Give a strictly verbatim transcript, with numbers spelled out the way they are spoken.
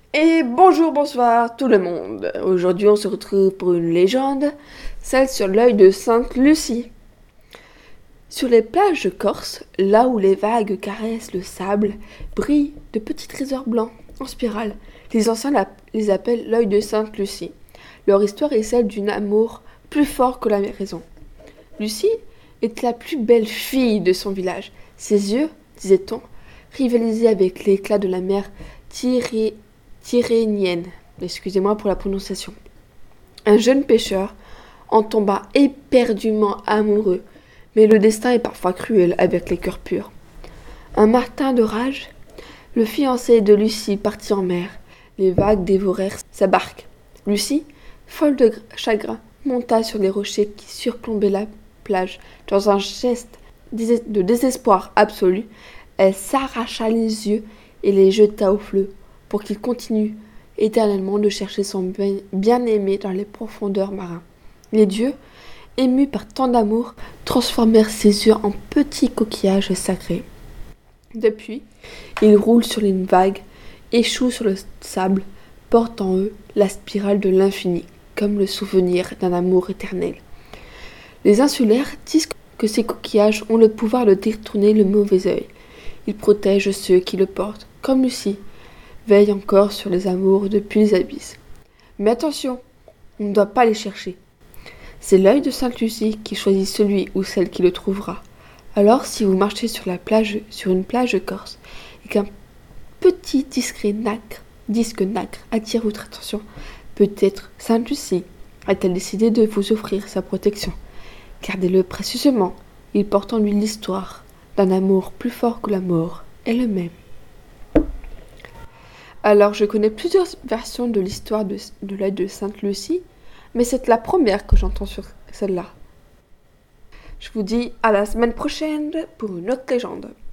Et bonjour, bonsoir tout le monde. Aujourd'hui, on se retrouve pour une légende, celle sur l'œil de Sainte Lucie. Sur les plages de Corse, là où les vagues caressent le sable, brillent de petits trésors blancs en spirale. Les anciens la- les appellent l'œil de Sainte Lucie. Leur histoire est celle d'un amour plus fort que la raison. Lucie était la plus belle fille de son village. Ses yeux, disait-on, rivalisaient avec l'éclat de la mer Tyré- Tyrrhénienne. Excusez-moi pour la prononciation. Un jeune pêcheur en tomba éperdument amoureux, mais le destin est parfois cruel avec les cœurs purs. Un matin de rage, le fiancé de Lucie partit en mer. Les vagues dévorèrent sa barque. Lucie, folle de chagrin, monta sur les rochers qui surplombaient la plage. Dans un geste de désespoir absolu, elle s'arracha les yeux et les jeta au fleuve pour qu'il continue éternellement de chercher son bien-aimé dans les profondeurs marines. Les dieux, émus par tant d'amour, transformèrent ses yeux en petits coquillages sacrés. Depuis, ils roulent sur une vague, échouent sur le sable, portent en eux la spirale de l'infini, comme le souvenir d'un amour éternel. Les insulaires disent que ces coquillages ont le pouvoir de détourner le mauvais œil. Ils protègent ceux qui le portent, comme Lucie veille encore sur les amours depuis les abysses. Mais attention, on ne doit pas les chercher. C'est l'œil de Sainte Lucie qui choisit celui ou celle qui le trouvera. Alors, si vous marchez sur la plage, sur une plage corse, et qu'un petit discret nacre, disque nacre attire votre attention, peut-être Sainte Lucie a-t-elle décidé de vous offrir sa protection. Gardez-le précieusement, il porte en lui l'histoire d'un amour plus fort que la mort elle-même. Alors, je connais plusieurs versions de l'histoire de, de l'œil de Sainte Lucie, mais c'est la première que j'entends sur celle-là. Je vous dis à la semaine prochaine pour une autre légende.